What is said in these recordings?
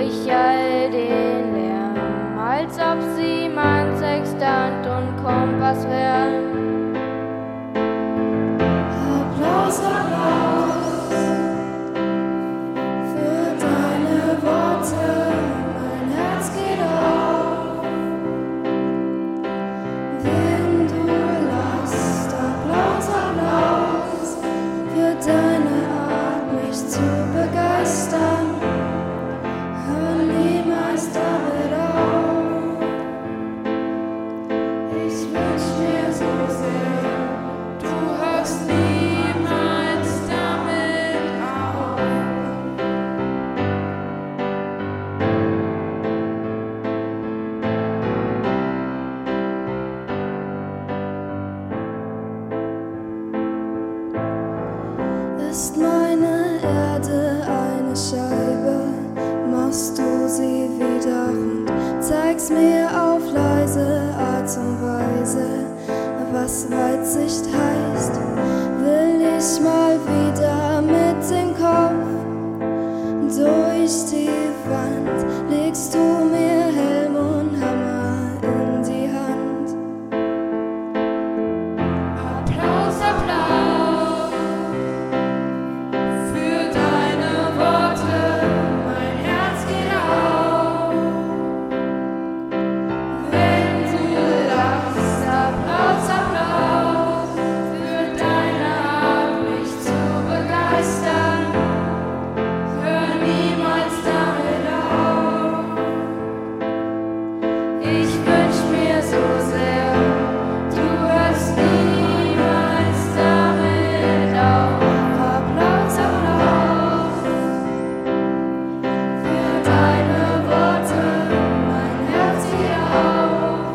ich all den Lärm, als ob sie mein Sextant und Kompass wären. Applaus, Applaus für deine Worte, mein Herz geht auf, wenn du lachst. Applaus, Applaus für deine Art, mich zu begeistern. Hör niemals damit auf. Ich wünsch mir so sehr, du hörst niemals damit auf. Ist meine Erde eine Scheibe, machst du sie wieder rund, zeigst mir auf leise Art und Weise, was Weitsicht heißt. Will ich mal wieder mit dem Kopf durch die Wand, legst du mir Helm und Hammer in die Hand. Applaus, Applaus für deine Worte, mein Herz geht auf, wenn du lachst. Applaus, Applaus für deine Art, mich zu begeistern. Hör niemals damit auf. Ich wünsch mir so sehr, du hörst niemals damit auf. Applaus, Applaus für deine Worte, mein Herz geht auf,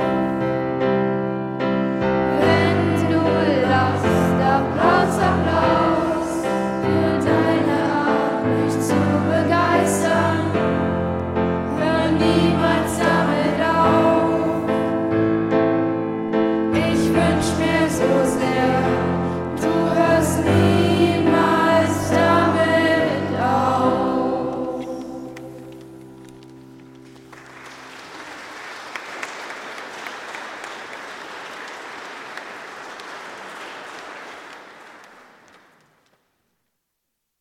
wenn du lachst. Applaus, Applaus für deine Art, mich zu begeistern. Hör niemals damit auf. Ich wünsch mir so sehr,